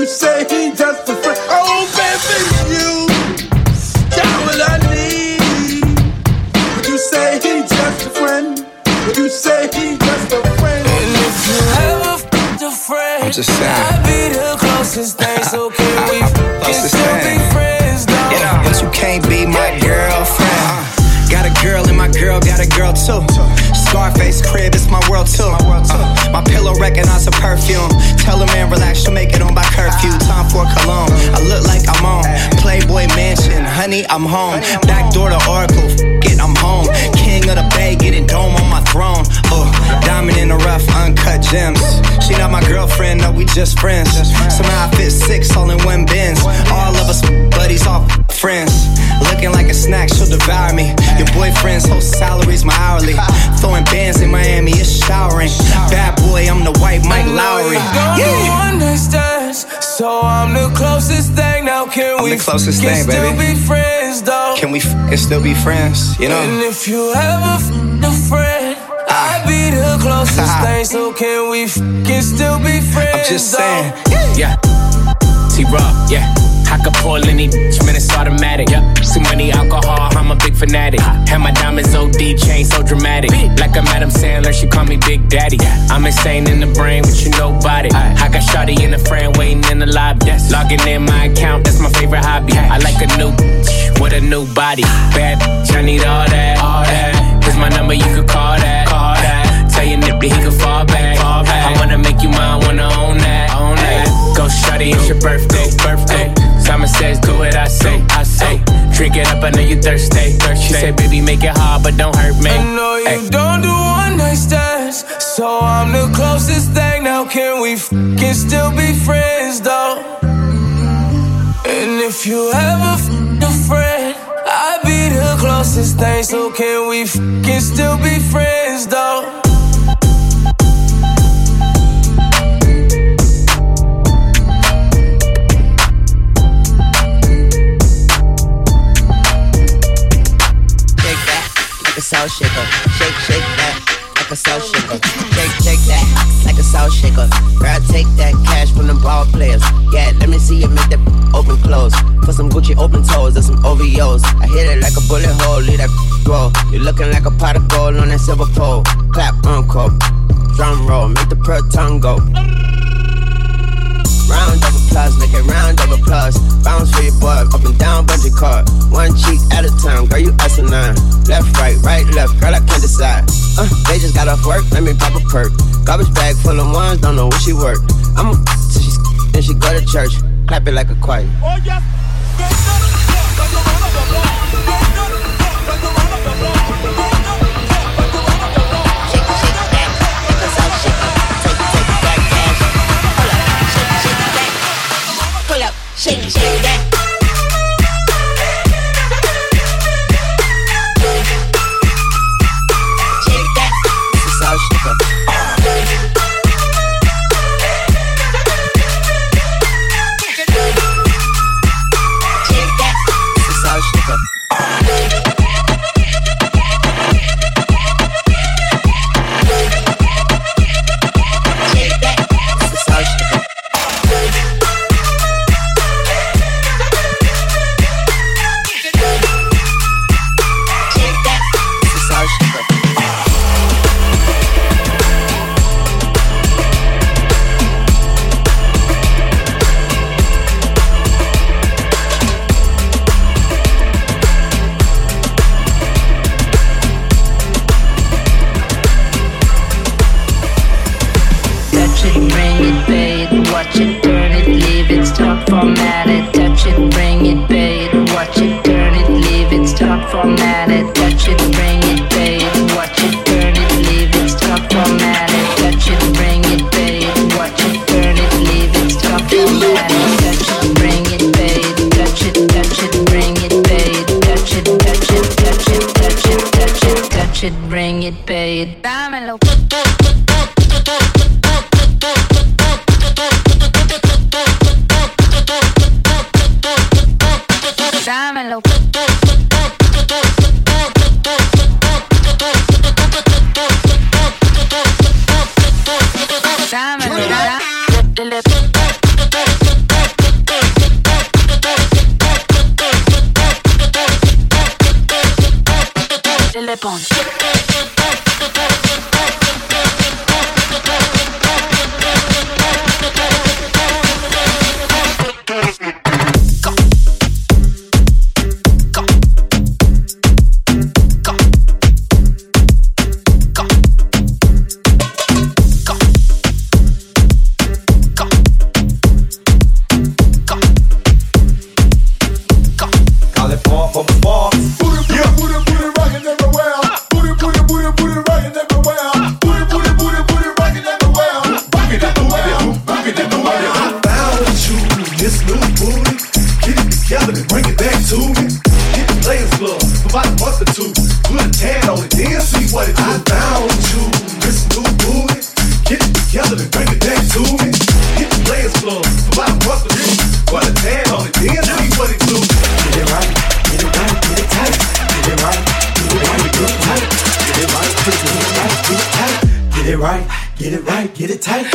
say he just a friend? Oh, baby, you got what I need. Would you say he just a friend? Would you say he just a friend? And if you ever f***ed a friend, I'm just saying, I'd be the closest thing. So can we still be friends, though? You know, but you can't be my girlfriend. Got a girl and my girl got a girl too. Scarface crib, it's my world too. My pillow recognize her perfume. Tell a man relax, she'll make it on by curfew. Time for cologne, I look like I'm on Playboy Mansion, honey, I'm home. Back door to Oracle, it, I'm home. King of the Bay, getting dome on my throne. Diamond in the rough, uncut gems. She not my girlfriend, no, we just friends. Somehow I fit 6 all in one Benz. All of us buddies, all friends. Looking like a snack, she'll devour me. Your boyfriend's whole salary's my hourly. Throwing bands in Miami, it's showering. Bad boy, I'm the white Mike Lowry. Yeah. One night stands, so I'm the closest thing. Now can we still be friends, though? Can we still be friends, you know? And if you ever f***ed a friend, I'd be the closest thing. So can we still be friends, I'm just saying, yeah. T-Raw, yeah. I could pull any bitch, man, it's automatic. Yep. See money, alcohol, I'm a big fanatic. Have my diamonds OD, chain so dramatic. Like a Madam Sandler, she call me Big Daddy. I'm insane in the brain, but you nobody. I got shawty in the frame, waiting in the lobby. Logging in my account, that's my favorite hobby. I like a new bitch with a new body. Bad bitch, I need all that. Here's my number, you could call that. Tell your nippy he could fall back. I wanna make you mine, wanna own that. Go shawty, it's your birthday. Simon says, do what I say. Drink it up, I know you thirsty. She said, baby, make it hard, but don't hurt me. I know you don't do one night stands, so I'm the closest thing. Now can we still be friends, though? And if you ever f***ed a friend, I'd be the closest thing. So can we still be friends, though? Soul shaker, shake that like a soul shaker. Shake that like a soul shaker. Girl, take that cash from the ball players. Yeah, let me see you make that open close. For some Gucci open toes and some OVOs. I hit it like a bullet hole, leave that roll. You looking like a pot of gold on that silver pole. Clap, uncle, drum roll, make the pearl tongue go. Round of applause, make it round of applause. Bounce for your boy, up and down, bungee cord. One cheek at a time, girl, you asinine. Left, right, left, girl, I can't decide. They just got off work, let me pop a perk. Garbage bag full of ones, don't know where she work. I'm a so then she go to church. Clap it like a choir. Oh, yes. Shake that. Shake that. This is all sugar. Shake that. This is all sugar. Shake that. This is all sugar. Formatted, touch it, bring it, pay it, watch it, turn it, leave it, stop, formatted, touch it, bring it, pay it, watch it, turn it, leave it, stop, formatted, touch it, bring it, pay it, watch it, turn it, leave it, stop, formatted, touch it, bring it, pay it, touch it, bring it, pay it, touch it, bring it, pay it, dámelo. Dámelo. Dámelo. lip-on. Get it tight.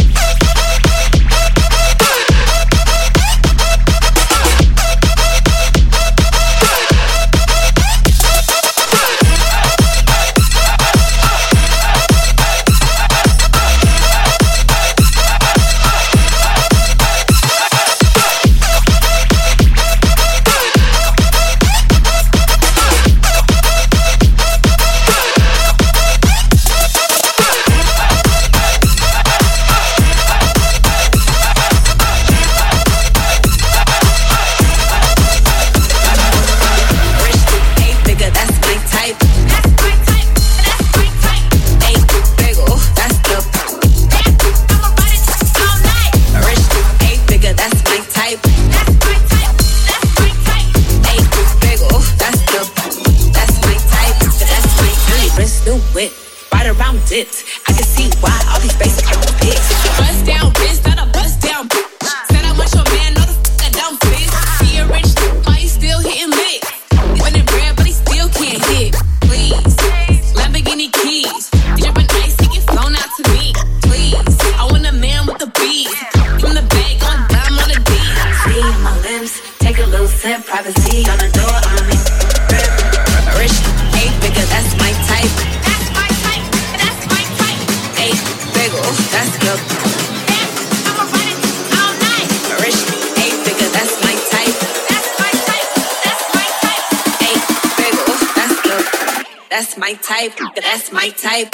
That's my type. That's my type.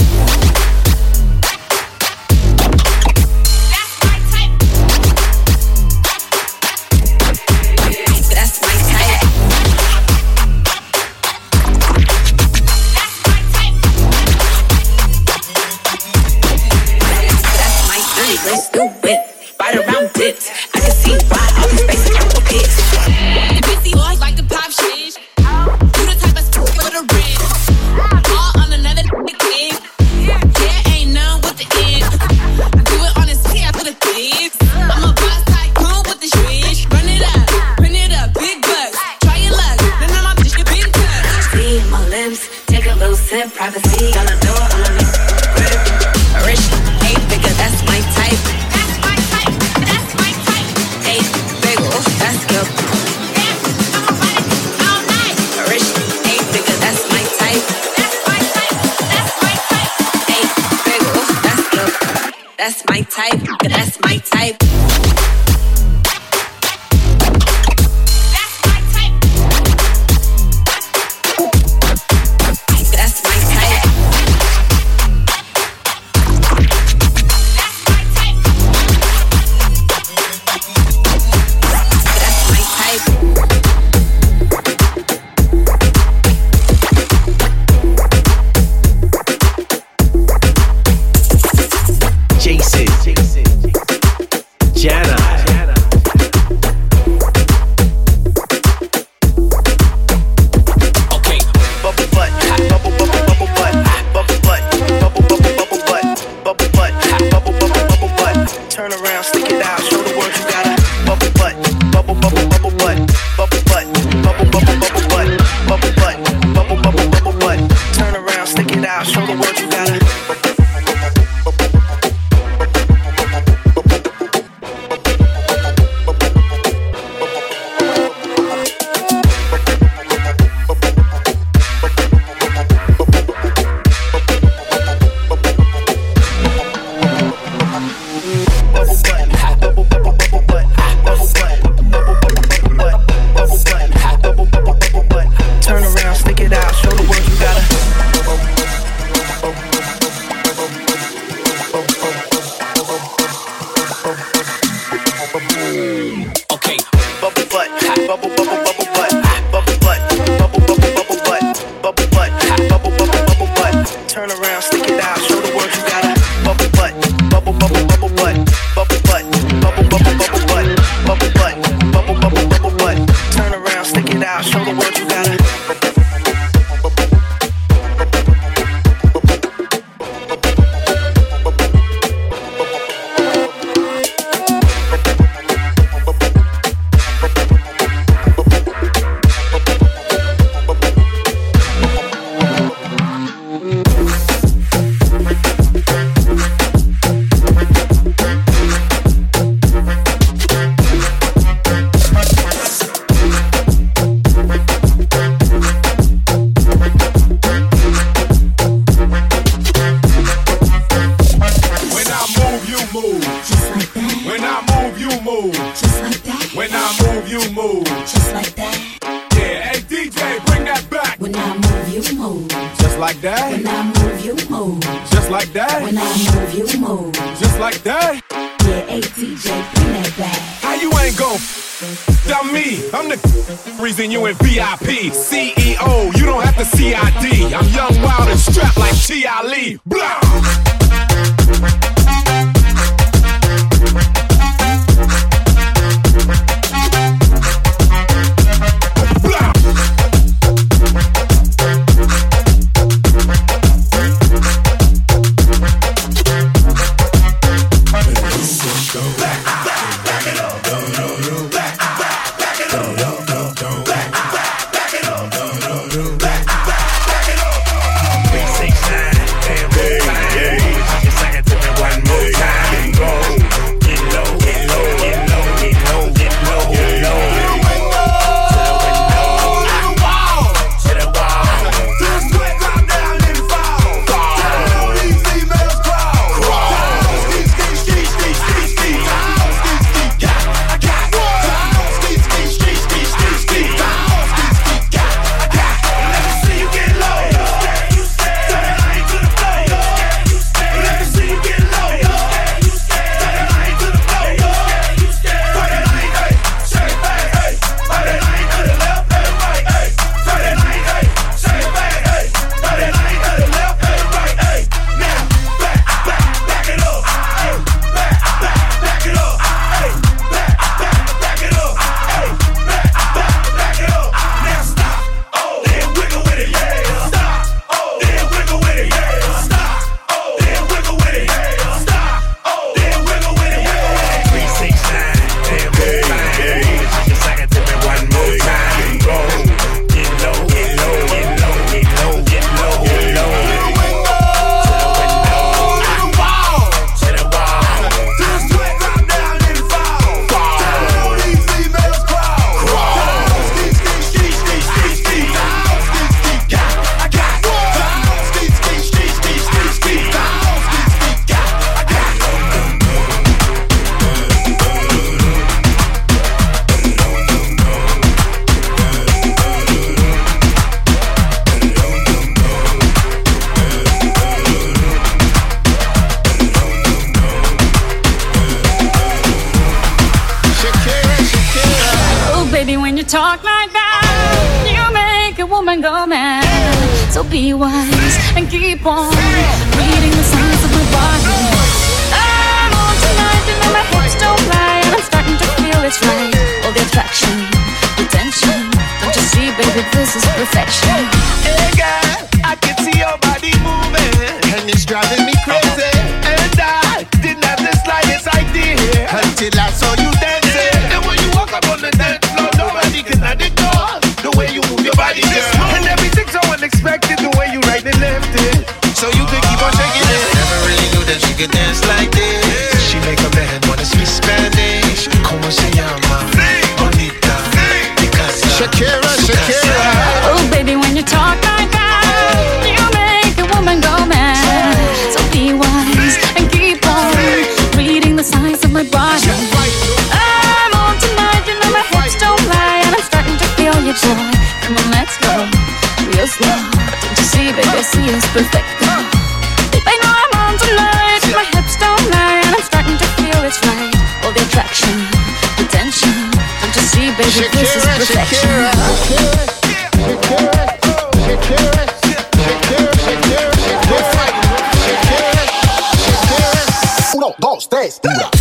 Let's do it. Right around dips. I can see why all these basic apple kids. The busy boys like to pop shit. You the type of stick with a ring. All on another kid. Yeah, ain't none with the end. I do it on the scale for the kids. I'm a boss tycoon with the switch. Run it up, big bucks. Try your luck, none of my bitch get big touch. See my lips, take a little sip. Privacy on the door, on the grip. Rich, 8 figure, that's my type. That's my type. That's my type. 8 figure, that's good. I'ma ride it all night. Rich, 8 figure, that's my type. That's my type. That's my type. 8 figure, that's good. That's my type. That's my type. like that. When I move, you move. Just like that. When I move, you move. Just like that. Yeah, ATJ, bring that back. How you ain't gon' stop me? I'm the reason you in VIP. CEO, you don't have to CID. I'm young, wild, and strapped like T.I. Lee. Blah! Talk like that, you make a woman go mad. So be wise and keep on reading the signs of my body. I'm on tonight, you know my hips don't lie, and I'm starting to feel it's right. All the attraction, the tension, don't you see, baby, this is perfection. Hey girl, I can see your body moving, and it's driving me crazy. And I didn't have the slightest idea until I saw you dancing. And when you walk up on the dance floor, nobody can ignore the way you move your body, girl. And everything's so unexpected, the way you right and left it, so you can keep on shaking it. Never really knew that she could dance like this. She make a man wanna speak Spanish. Como se llama? Bonita. Shakira, Shakira. Oh baby, when you talk like that, you make a woman go mad. So be wise and keep on reading the signs of my body. I'm on tonight, you know my hips don't lie, and I'm starting to feel you, boy. Come on, let's go real slow. Don't you see, baby, I see it's perfect. Baby, I know I'm on tonight, my hips don't lie, and I'm starting to feel it's right. All the attraction, the tension, don't you see, baby, this is perfection. Uno, dos, tres, dura.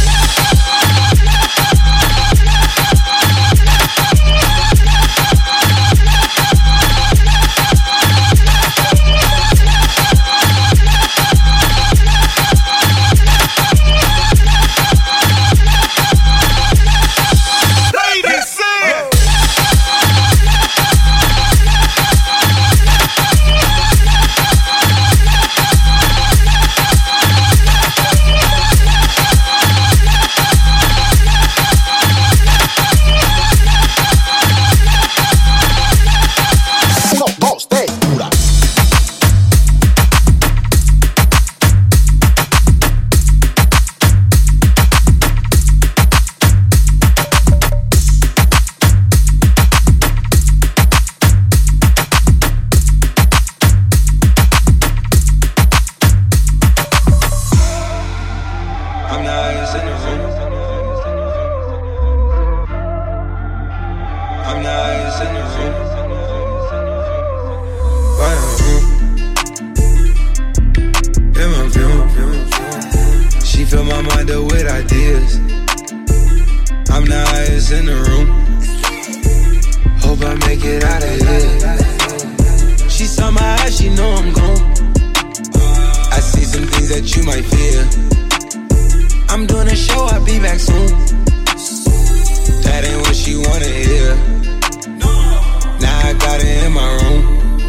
my mind up with ideas. I'm the highest in the room. Hope I make it out of here. She saw my eyes, she know I'm gone. I see some things that you might fear. I'm doing a show, I'll be back soon. That ain't what she wanna hear. Now I got it in my room.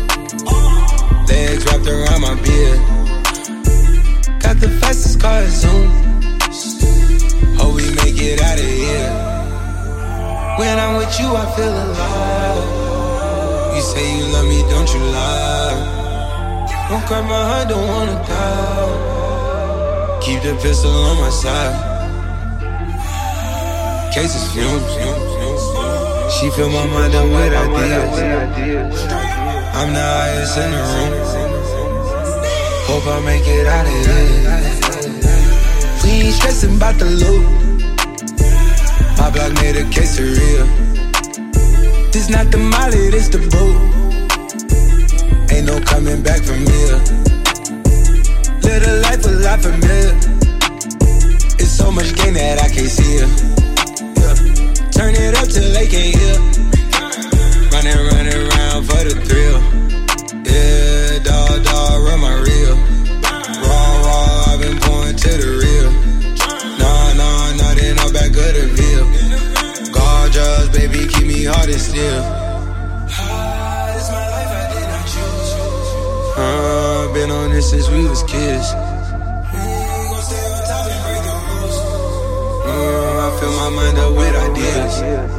Legs wrapped around my beard. Got the fastest car Zoom. Hope we make it out of here. When I'm with you, I feel alive. You say you love me, don't you lie. Don't cry my heart, don't wanna die. Keep the pistol on my side. Cases fumes. She fill my mind up with ideas. I'm the highest in the room. Hope I make it out of here. We ain't stressing about the loot. My block made a quesadilla. This not the molly, this the boot. Ain't no coming back from here. Live a life a lot familiar. It's so much gain that I can't see it. Yeah. Turn it up till they can't hear. Running around for the thrill. Yeah, dog, run my reel. Raw, I've been pouring to the real. Nah, they know back of the veil. Gorgeous, baby, keep me hard and still. It's my life, I did not choose. Been on this since we was kids. Gon' stay on top and break the rules. I fill my mind up with ideas.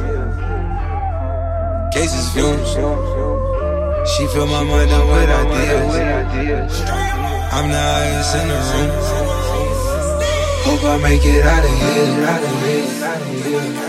Cases fumes. She fill my mind up with ideas. I'm the highest in the room. Hope I make it out of here.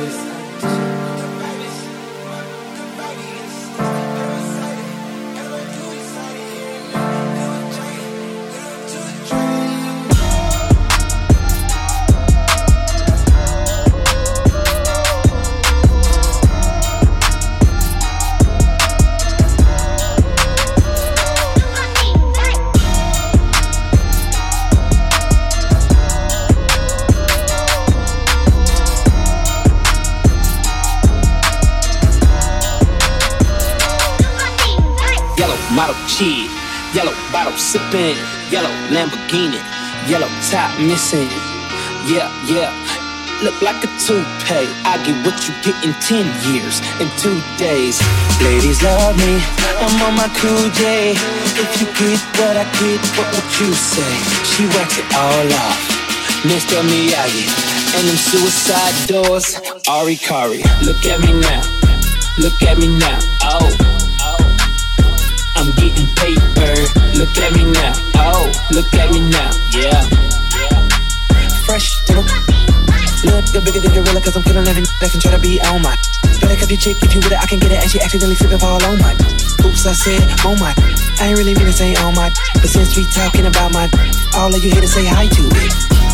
Model cheese, yellow bottle sipping, yellow Lamborghini, yellow top missing. Yeah, look like a toupee. I get what you get in 10 years, in 2 days. Ladies love me, I'm on my cool J. If you get what I get, what would you say? She wax it all off, Mr. Miyagi, and them suicide doors, Ari Kari. Look at me now, oh. I'm getting paper, look at me now, oh, look at me now, yeah. Fresh to the look, the bigger than gorilla, cause I'm killing every that can try to be on my. Better cup your chick, if you with it, I can get it, and she accidentally slip and fall on my. Oops, I said, oh my, I ain't really mean to say oh my, but since we talking about my, all of you here to say hi to it.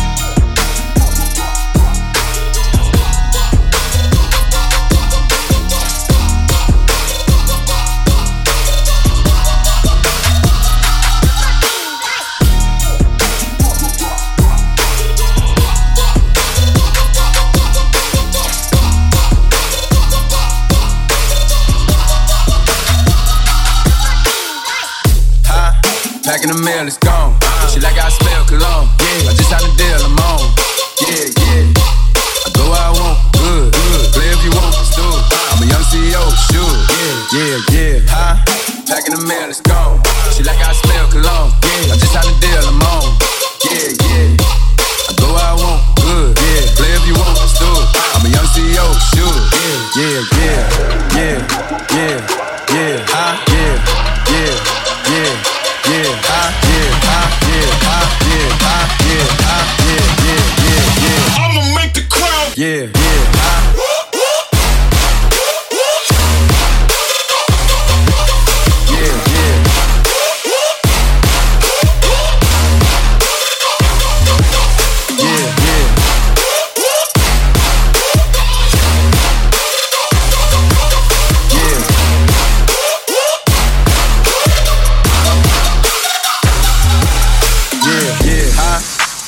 Packing the mail, it's gone. She like I smell cologne. Yeah, I just signed a deal, I'm on. Yeah. I go where I want, good. Play if you want, it's do. I'm a young CEO, sure. Yeah. Packing the mail, it's gone. She like I smell cologne. Yeah, I just signed a deal, I'm on. Yeah. I go where I want, good. Play if you want, it's do. I'm a young CEO, sure. Yeah. I'ma make the crowd. Yeah.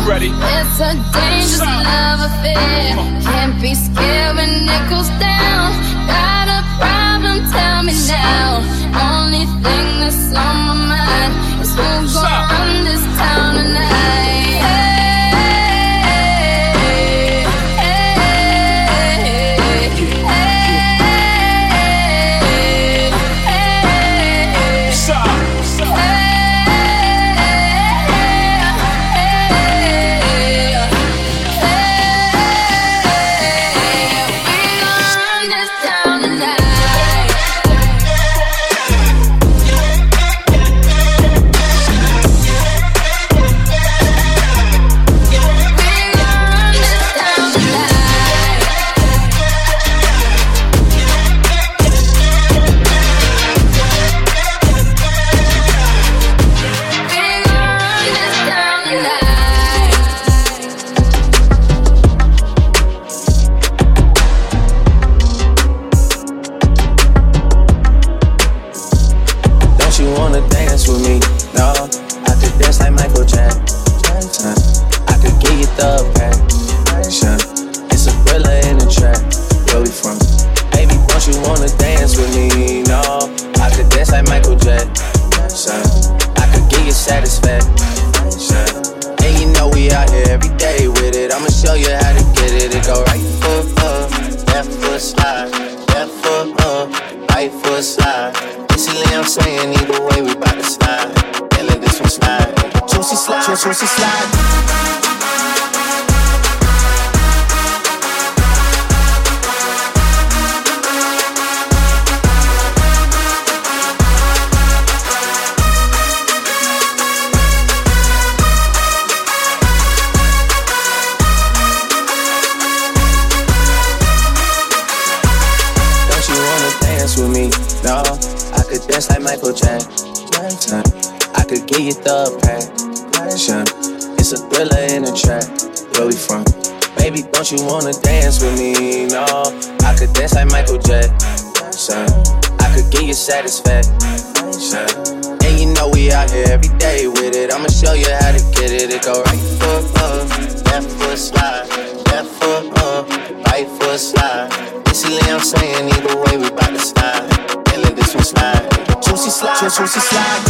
I'm ready. It's a dangerous love affair. Can't be scared when it goes down. Got a problem? Tell me now. Only thing that's on my mind is who's gonna run this town tonight. You wanna dance with me? No, I could dance like Michael Jackson. I could give you satisfaction. And you know we out here every day with it. I'ma show you how to get it. It go right foot up, left foot slide, left foot up, right foot slide. Basically I'm saying either way we bout to slide. And let this one slide. Juicy slide, juicy slide.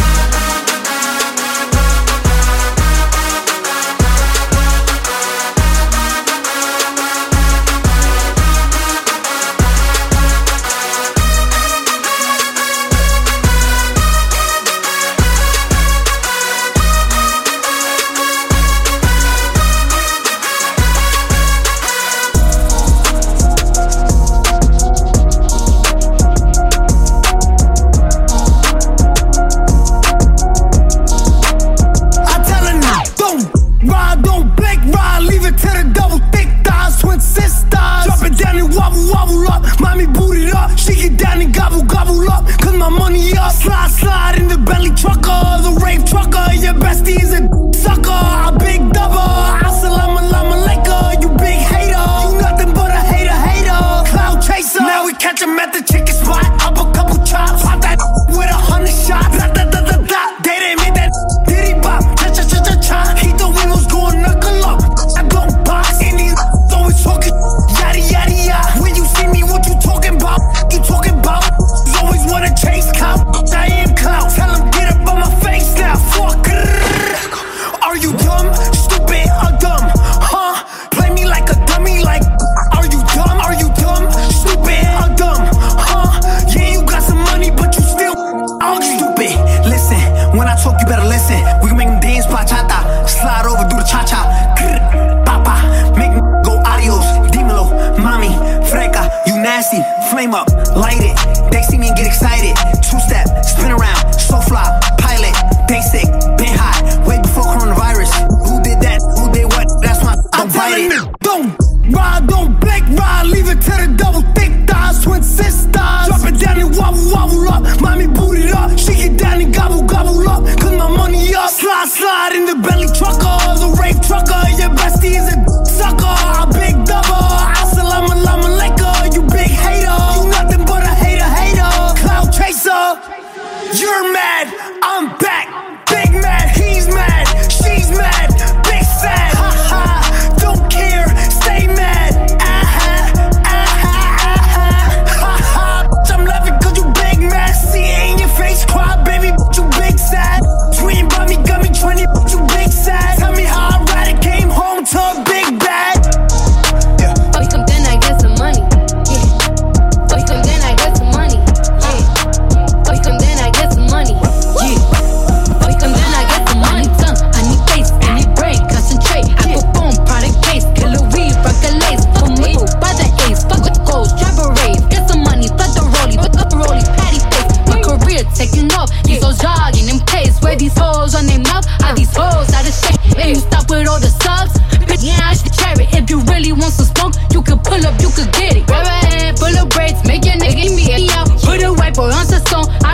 Flame up, light it. They see me and get excited. Two-step, spin around, so fly, pilot. They sick, been hot, way before coronavirus. Who did that? Who did what? That's why don't bite it. Don't ride, don't black ride. Leave it to the double thick thighs, twin sisters. Drop it down and wobble, wobble up. Mommy boot it up. She get down and gobble, gobble up. Cause my money up. Slide, slide in the belly trucker. The rape trucker. Your bestie is a sucker. A big double. Assalamu alaikum. You big hater. You nothing but a hater, hater. Cloud chaser. You're mad.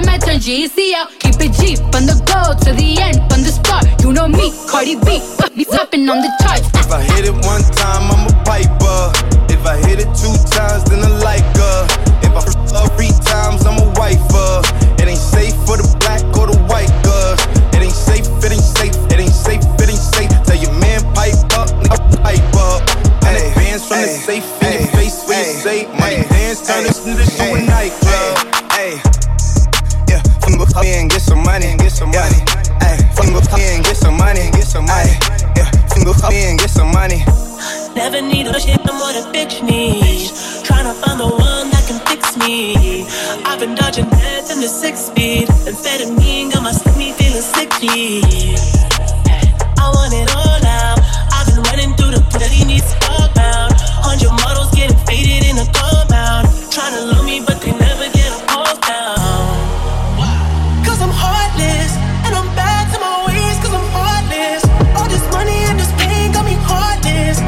मैं turn GC out. Keep it G from the go to the end, from the start. You know me, Cardi B, me topping on the charts. If I hit it one time, I'm a piper. If I hit it 2 times, then I like her. If I f 3 times, I'm a wifer. It ain't safe for the black or the white girl. It ain't safe, it ain't safe, it ain't safe, it ain't safe. Tell your man pipe up, nigga pipe up. And it bands from the safe in your face when you say money dance, turn this into a nightclub. Yeah, go and get some money, get some money. Go and get some money, get some money. Yeah, go and get some money. Never need a shit no more than bitch needs. Tryna find the one that can fix me. I've been dodging death in the 6 speed. Amphetamine got my stomach feeling sickly. I want it all out. I've been running through the that he needs to talk about. 100 models getting faded in a compound. Tryna love me but they never get a pulse down. Cause I'm heartless and I'm back to my ways. Cause I'm heartless. All this money and this pain got me heartless.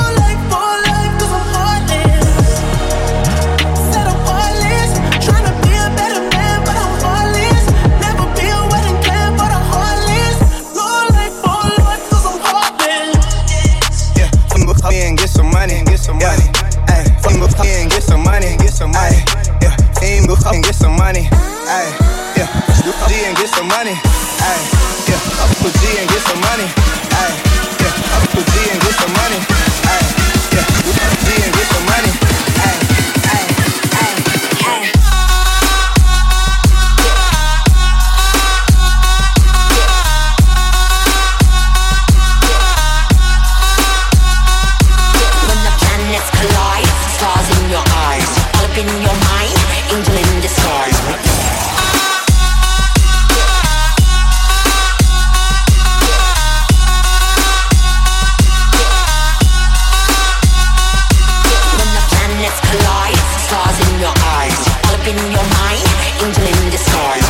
And get some money, ayy, yeah, G and get some money, ayy, yeah, up with G and get some money, ayy, yeah, up with G and get some money, ayy, yeah, G and get some money, ayy, ayy, ayy, ayy. When the planets collide, stars in your eyes, all up in your mind. Angel in disguise. When the planets collide, stars in your eyes, all up in your mind, angel in disguise.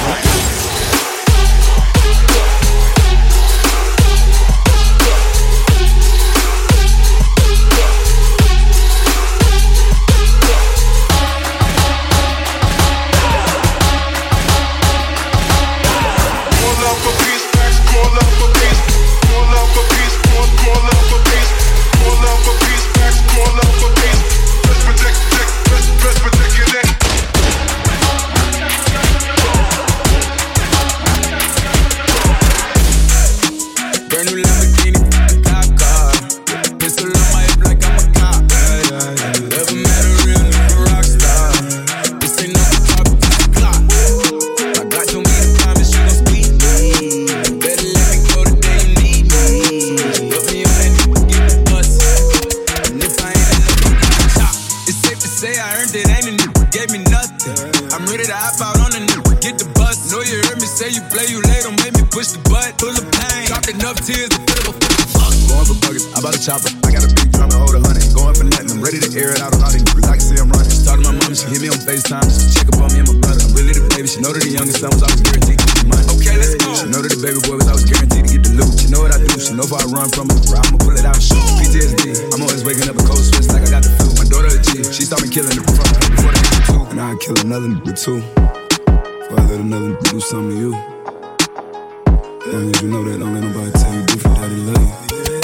Chopper. I got a big drum and hold 100. Going for nothing, I'm ready to air it out on all these niggas. I can see I'm running. Talk to my mom, she hit me on FaceTime. She check up on me and my brother. I'm really the baby. She know that the youngest son was always guaranteed to get the money. Okay, let's go. She know that the baby boy was always guaranteed to get the loot. She know what I do. She know if I run from it, I'ma pull it out and shoot. PTSD. I'm always waking up a cold sweats like I got the flu. My daughter a G. She started killing the front before they get two. And I'd kill another nigga too. Before I let another nigga do something to you. As long as you know that, don't let nobody tell you different how they love you.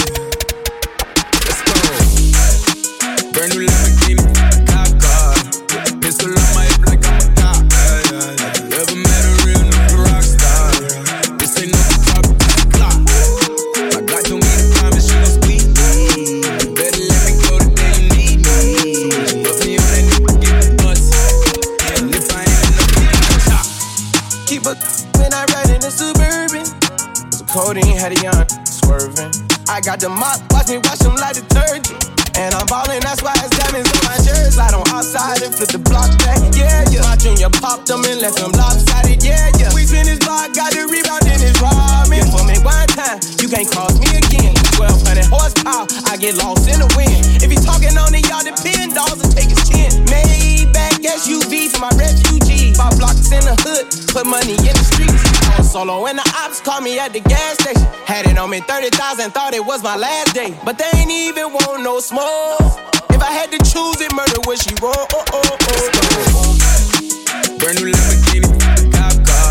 Brand new Lamborghini, cop car. Pistol on my hip like I'm a cop. Never met a real nigga rock star. This ain't no top clock. My Glock told me to promise you gon' squeeze me. Better let me go the day you need me. Put me on that nigga, get the bus. And if I ain't enough, get the top. Keep a when I ride in the Suburban. So codeine had a young swerving. I got the mop, watch me wash them like detergent. And I'm ballin', that's why it's diamonds on my shirt. Slide on outside and flip the block back, yeah, yeah. My junior popped them and left them lopsided, yeah, yeah. We spin his block, got the rebound in his ramen. For me one time, you can't cross me again. 1200 horsepower, I get lost in the wind. If he talking on it, y'all depend, dolls will take his chin. Maybach SUV for my refugee. 5 blocks in the hood, put money in the streets. I was solo and the ops called me at the gas station. Had it on me 30,000, thought it was my last day. But they ain't even want no smoke. If I had to choose it, murder would she roll? Brand new Lamborghini, cop car.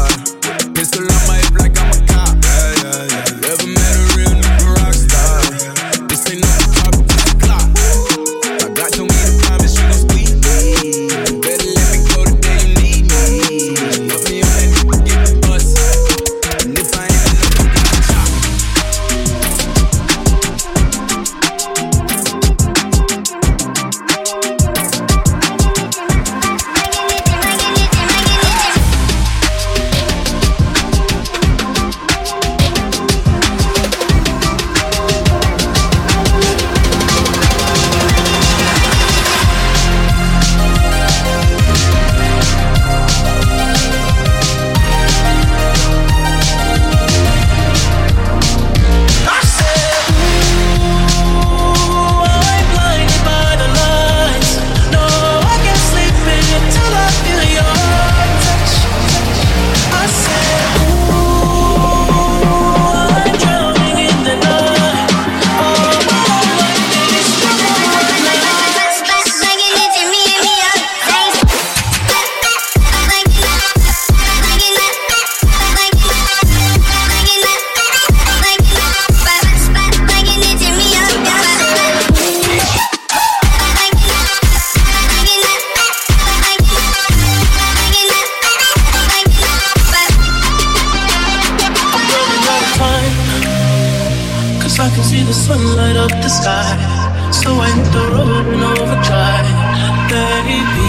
can see the sun light up the sky. So I hit the road and overdrive, baby.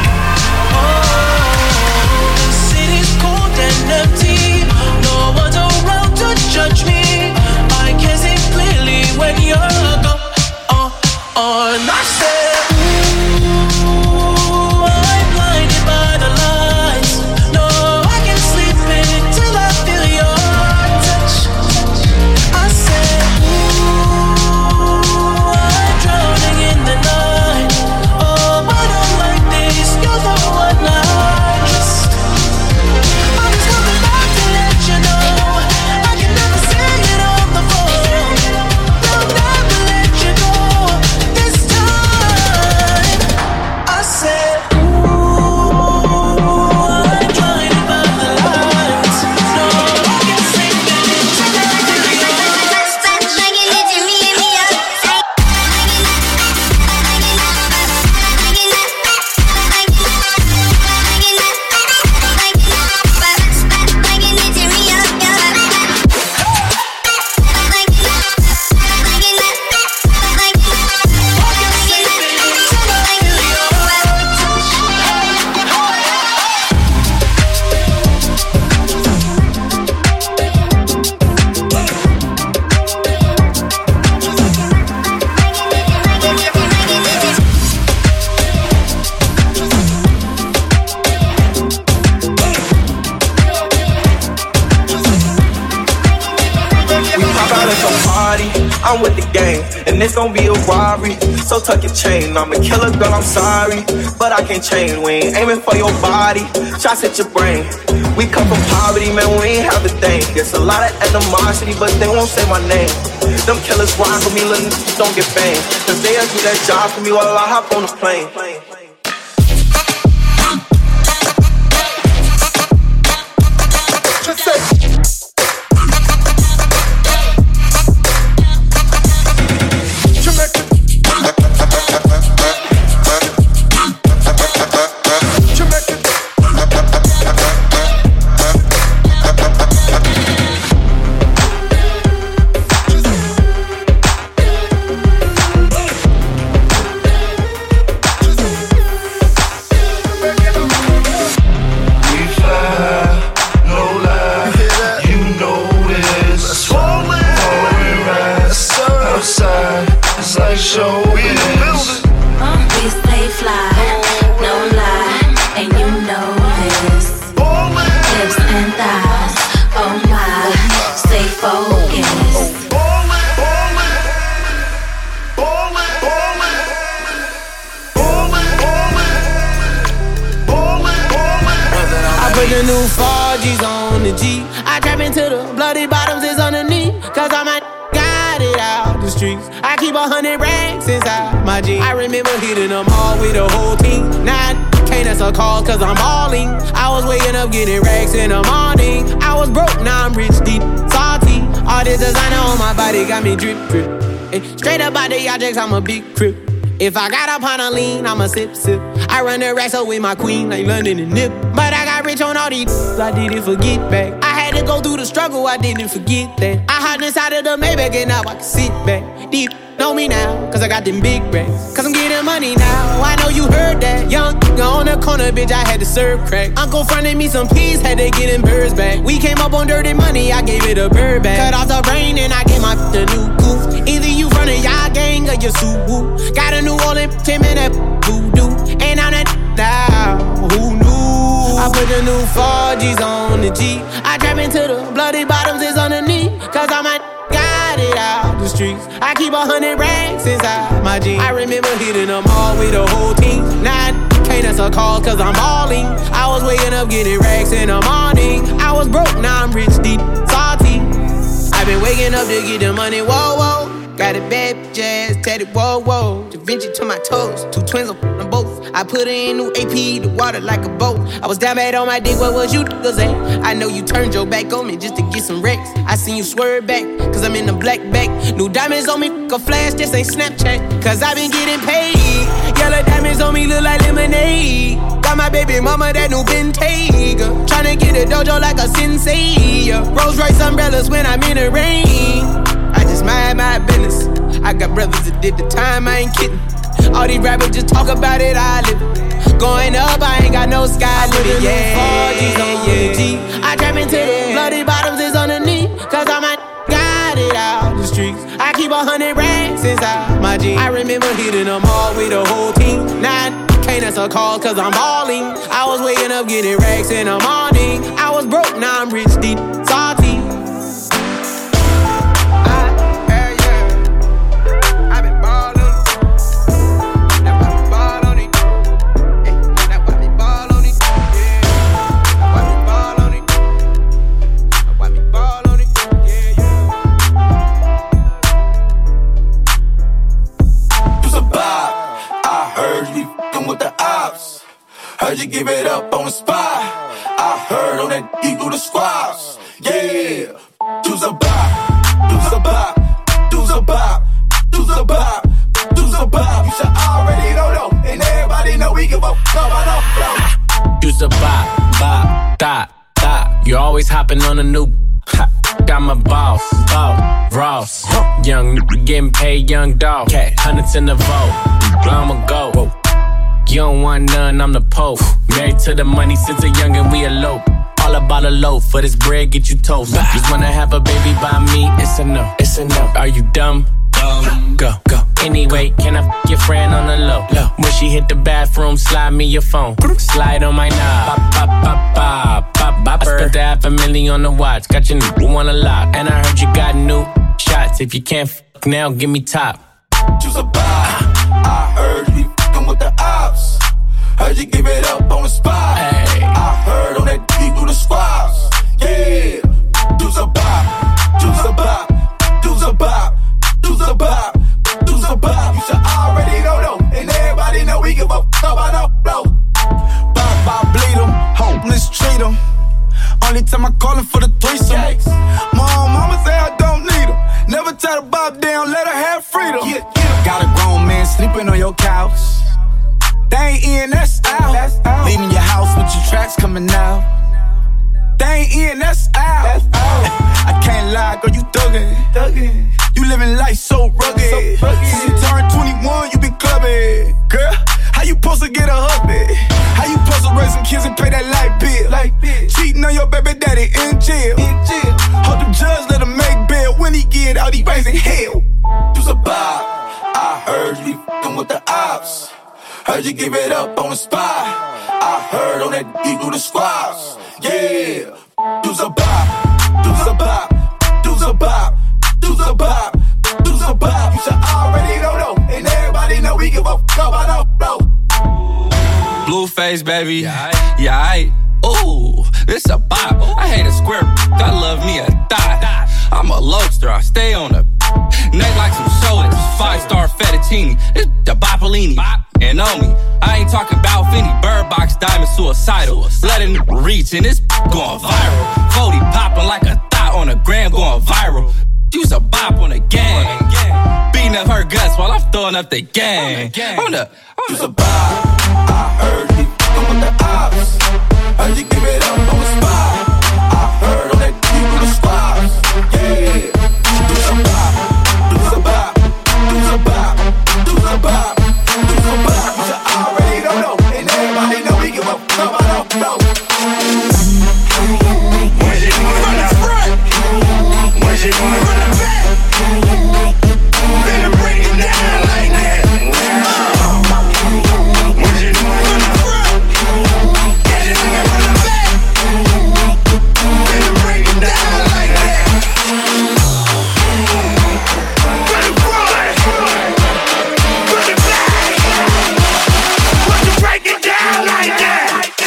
Oh, the city's cold and empty. No one's around to judge me. I can see clearly when you're gone. And I said, ooh, I'm blinded by the lights. No, I can't sleep until I feel your touch. I said, ooh, I'm drowning in the night. Oh, I don't like this. You're the one I trust. I'm just coming back to let you know I can never say it on the phone. They'll never let you go. This time I said, ooh, I'm blinded by the lights. No, I can't sleep until I feel your touch. I'm with the gang, and it's gon' be a robbery. So tuck your chain, I'm a killer, girl, I'm sorry, but I can't change. We ain't aiming for your body, shots at your brain. We come from poverty, man, we ain't have a thing. There's a lot of animosity, but they won't say my name. Them killers rhyme for me, little niggas don't get fame. Cause they'll do that job for me while I hop on the plane. Just say the new 4G's on the G. I trap into the bloody bottoms is underneath. Cause all my got it out the streets. I keep 100 racks inside my jeans. I remember hitting them all with the whole team. Now I can't answer calls cause I'm balling. I was waking up getting racks in the morning. I was broke, now I'm rich, deep, salty. All this designer on my body got me drip, drip. Hey, straight up out the objects, I'm a big crip. If I got up on a lean, I'ma sip, sip. I run the racks up with my queen like London and Nip. But I got rich on all these, I didn't forget back. I had to go through the struggle, I didn't forget that. I hopped inside of the Maybach and now I can sit back. Deep know me now, cause I got them big racks. Cause I'm getting money now, I know you heard that. Young on the corner, bitch, I had to serve crack. Uncle fronted me some peas, had to get them birds back. We came up on dirty money, I gave it a bird back. Cut off the brain and I gave my the new goof. Either you from the y'all gang or you Subaru. Got a New Orleans Tim and that voodoo. And I'm that now, who knew? I put the new 4G's on the G. I trap into the bloody bottoms is underneath. Cause all my got it out the streets. I keep 100 racks inside my jeans. I remember hitting them all with the whole team. Now I can't answer calls cause I'm balling. I was waking up getting racks in the morning. I was broke, now I'm rich, deep, salty. I've been waking up to get the money, whoa, whoa. Got a bad bitch ass tatted, whoa, whoa. Da Vinci to my toes, 2 twins on them both. I put her in new AP, the water like a boat. I was down bad on my dick, what was you niggas at? I know you turned your back on me just to get some wrecks. I seen you swerve back, cause I'm in the black back. New diamonds on me, a flash, this ain't Snapchat. Cause I been getting paid. Yellow diamonds on me look like lemonade. Got my baby mama that new Bentayga. Tryna get a dojo like a sensei. Rolls Royce umbrellas when I'm in the rain. I just just mind my business. I got brothers that did the time, I ain't kidding. All these rappers just talk about it, I live it. Going up, I ain't got no sky limit. Yeah. I trap into the bloody bottoms is underneath. Cause all my got it out the streets. I keep 100 racks inside my jeans. I remember hitting them all with the whole team. Now can't answer calls cause I'm balling. I was waking up getting racks in the morning. I was broke, now I'm rich, deep, salty. Heard you give it up on the spot. I heard on that you do the squats. Yeah. Do's a bop, do's a bop, do's a bop, do's a bop, do's a bop. You should already know, and everybody know we give a fuck about Do's a bop, dot. You always hopping on a new. Got my boss, Ross. Young nigga getting paid, young dog. Hundreds in the vote, I'ma go. You don't want none, I'm the Pope. Married to the money since a youngin', we elope. All about a loaf, for this bread get you toast. Just wanna have a baby by me, it's a no, it's a no. Are you dumb? Go. Anyway, can I f your friend on the low? When she hit the bathroom, slide me your phone. Slide on my knob. I spent $500,000 on the watch. Got your new one a lot. And I heard you got new shots. If you can't f now, give me top. Choose a bar. I heard you f***ing with the ops. Heard you give it up on the spot. Hey. I heard on that you do the squats. Yeah. Choose a bar. Choose a bar. Choose a bar. Choose a bar. Choose a bar. You should already know, and everybody know we give a f*** about no blow. Bop, bleed them, hopeless treat them. Only time I call him for the threesome. Mama say I don't need him. Never tell the bob down, let her have freedom. Got a grown man sleeping on your couch. They ain't in, that's out. Leaving your house with your tracks coming out. They ain't in, that's out. I can't lie, girl, you thuggin'. You living life so rugged. Since you turned 21, you been clubbing. Girl, how you supposed to get a hubby? How you supposed to raise some kids and pay that light bill? Cheating on your baby daddy in jail. Hold the judge, let him make bail. When he get out, he raising hell. You's a bob. I heard you f***ing with the ops. Heard you give it up on the spot. I heard on that you do the squats. Yeah. You's a bob. You's a bob. You's a bob. You's a bob. You's a bob. You should already know, and everybody know we give a f*** about no blow. Blueface, baby. Yeah, ooh, it's a bop. I hate a square, I love me a thigh. I'm a lobster, I stay on the neck like some shoulders. 5-star fettuccine, it's the Boppolini. And on me, I ain't talking about Fendi, Bird Box, Diamond, suicidal. Letting it reach and it's going viral. 40 popping like a thought on a gram going viral. Use a bop on the gang. Beating up her guts while I'm throwing up the gang. Use a bop. I heard you f***ing with the ops. Heard you give it up on the spot. I heard on that you do the squats. Yeah. Use a bop. Use a bop. Use a bop. Use a bop. Use a bop. You should already know, and everybody know we give a f*** about no. When she run the front, when she run the back, then bring it down like that. When she run the front, when she run the back, then bring it down like that. Run the front, run the back, when you break it down like that.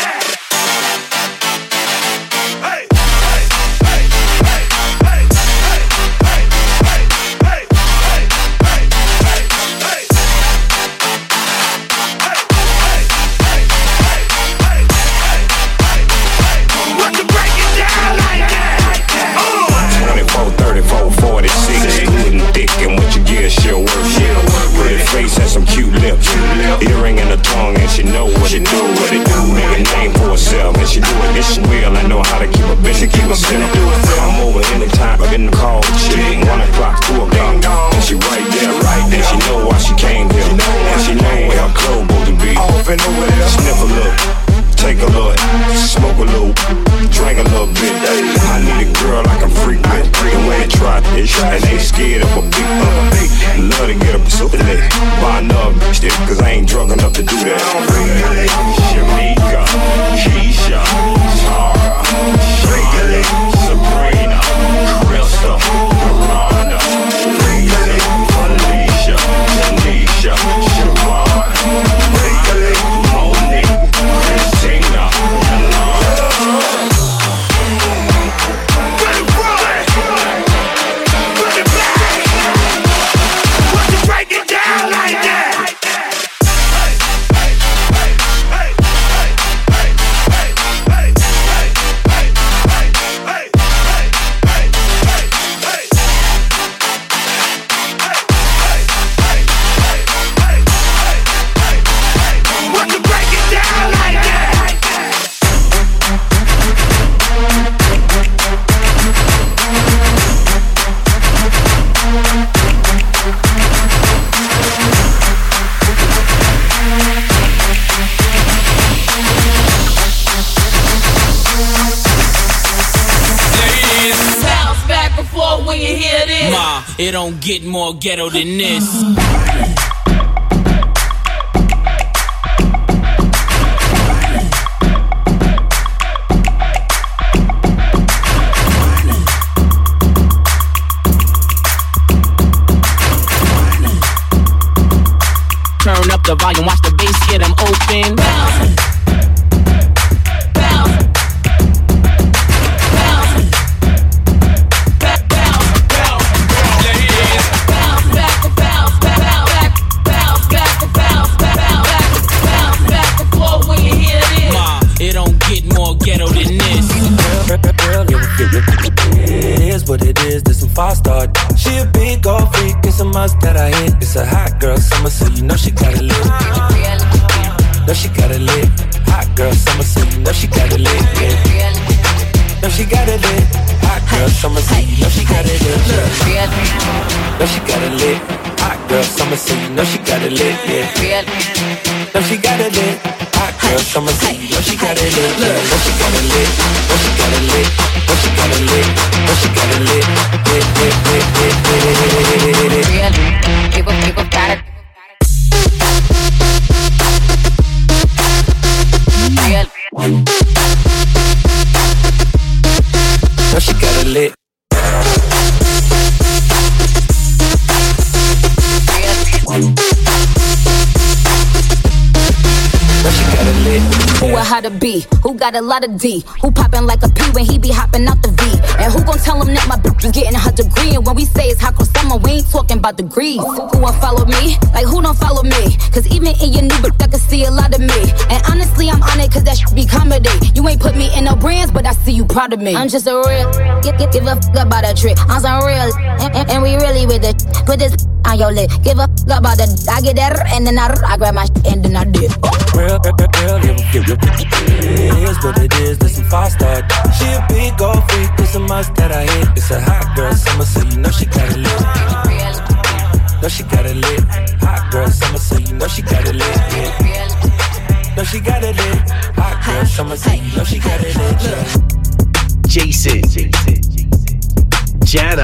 Some cute lips, earring in her tongue, and she know what it do. Make a name for herself, and she do it. It's real. I know how to keep a bitch and keep a simple. Come over anytime, I'm in the call. Shit, 1 o'clock, 2 o'clock. when you hear this. Ma, it don't get more ghetto than this. Turn up the volume, watch the bass get them open. Bounce. It is what it is, this some 5-star. She a big old freak, it's a must that I hit. It's a hot girl summer, so you know she got it lit. Know she got it lit. Hot girl summer, so you know she got it lit. Yeah. Know she got it lit. Hot girl summer, so you know she got it lit. Know she got it lit. Hot girl summer, so you know she got it lit. Yeah. Know she got it lit. Hot girl summer, so you know she got it lit. Yeah. Know she got it lit. Know she got it lit. Know she got it lit. Know she got it lit. People got it. Know she got it lit. Who a how to be? Who got a lot of D? Who poppin' like a P when he be hopping out the V? And who gon' tell him that my bitch is getting her degree? And when we say it's hot girl summer, we ain't talking about degrees. Who won't follow me? Like who don't follow me? Cause even in your new bitch, I can see a lot of me. And honestly, I'm on it cause that shit be comedy. You ain't put me in no brands, but I see you proud of me. I'm just a real, give a fuck about a trick. I'm some real, and we really with it. Put this on your lip. Give a fuck about the, I get that, and then I grab my shit and then I dip. Real, it is what it is, this some 5-star. She a big old freak, it's a must that I hit. It's a hot girl summer, so you know she got it lit. Know she got it lit. Hot girl summer, so you know she got it lit. Yeah. Know she got it lit. Hot girl summer, so you know she got it lit. Yeah. Jason, Jana.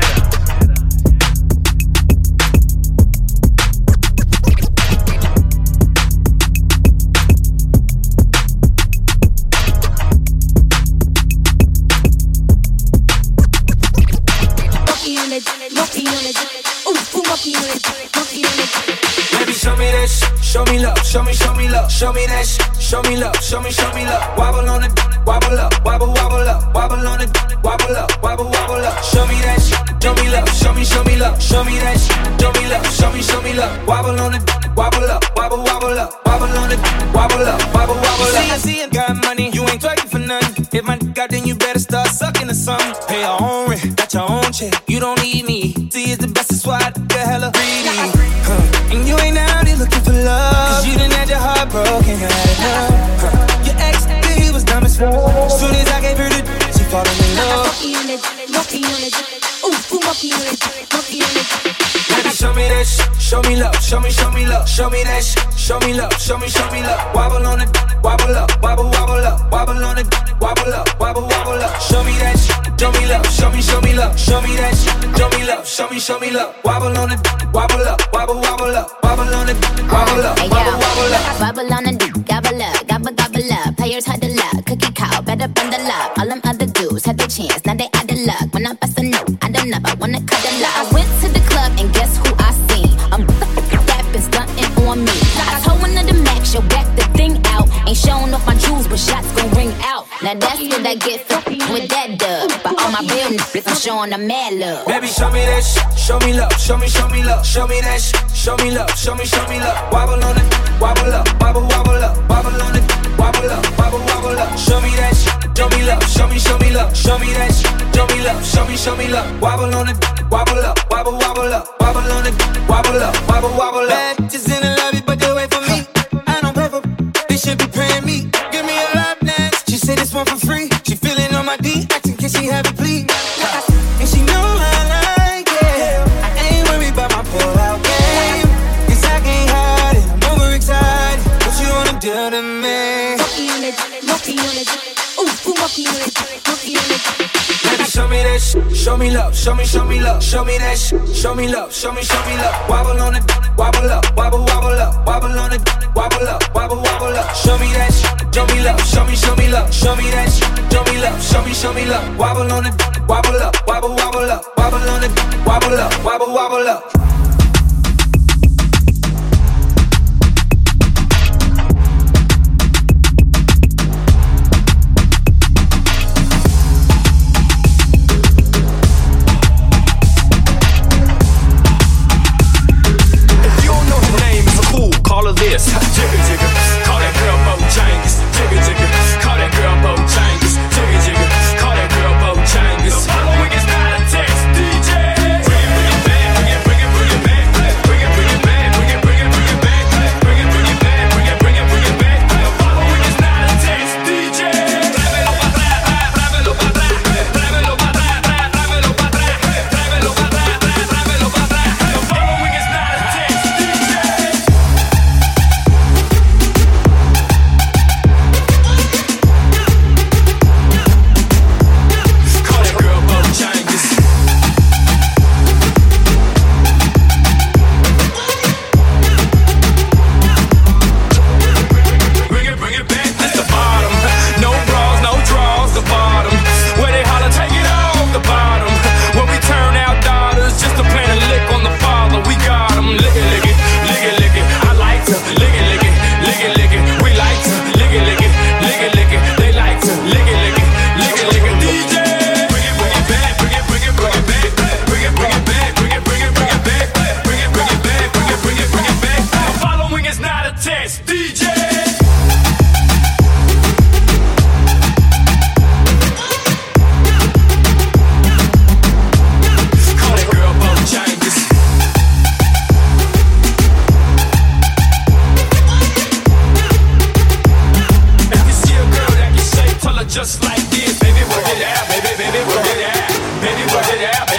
Baby, show me that shit, show me love, show me love, show me that shit, show me love, show me love. Wobble on it, wobble up, wobble up, wobble on it, wobble up, wobble up. Show me that shit, show me love, show me love, show me that shit, show me love, show me love. Wobble on it, wobble up, wobble up, wobble on it, wobble up, wobble up. I see you got money, you ain't twerking for nothing. If my dick out, then you better start sucking or something. Pay your own rent, got your own check, you don't need me. See, it's the best, that's why I get hella greedy. And you ain't out here looking for love, cause you done had your heart broken, had enough. Your ex, he was dumb as fuck. As soon as I gave her the she falling in love. Baby, show me that shit, show me love, show me love, show me that shit, show me love, show me love. Wobble on it, wobble up, wobble up, wobble on it, wobble up, wobble up. Show me that shit, show me love, show me love, show me that shit, show me love, show me love. Wobble on it, wobble up, wobble up, wobble on it, wobble up, wobble up. Bubble on a dick, gobble up, gobble up. Players had the luck, cookie cow, better bundle up. All them other dudes had the chance, now they out of luck. When I bust a note, I don't know, I wanna cuddle up. I went to the club and guess who I seen? That been stunting on me. I told one of the max, yo, back the thing out. Ain't showing off my jewels, but shots gon' ring out. Now that's what I get with that dub. But all my real niggas, I'm showing them mad love. Baby, show me that shit, show me love, show me love, show me that shit, show me love, show me love. Wobble on it, wobble up, wobble up, wobble on it, wobble up, wobble up. Show me that shit, show me love, show me love, show me that shit, show me love, show me love. Wobble on it, wobble up, wobble up, wobble on it, wobble up, wobble up. Bad bitches in the lobby, but they wait for me. I don't pay for, they should be paying me. Give me a lap dance. She said this one for free. She feeling on my D, acting can she have it please? And she know I like it. I ain't worried about my pull-out game, cause I can't hide it, I'm overexcited. What you wanna do to me? Baby, show me that that shit. Show me love, show me love. Show me that shit. Show me love, show me love. Wobble on it, wobble up, wobble up. Wobble on it, wobble up, wobble up. Show me that shit. Show me love, show me love. Show me that shit. Show me love, show me love. Wobble on it, wobble up, wobble up. Wobble on it, wobble up, wobble up. Call her this, jigga jigga. Call that girl Bojangles, jigga jigga. Call that girl Bojangles, jigga jigga. Call that girl Bojangles. The following is not a test, DJ. Bring it back, bring it back, bring it back, bring it back, bring it back, bring it back, bring it back, bring it back. The following is not a test, DJ. Tráemelo para atrás, tráemelo para atrás, tráemelo para atrás, tráemelo para atrás, tráemelo para atrás, tráemelo para atrás. The following is not a test, DJ. Just like this, baby, work it out, baby, work it out, baby, work it out.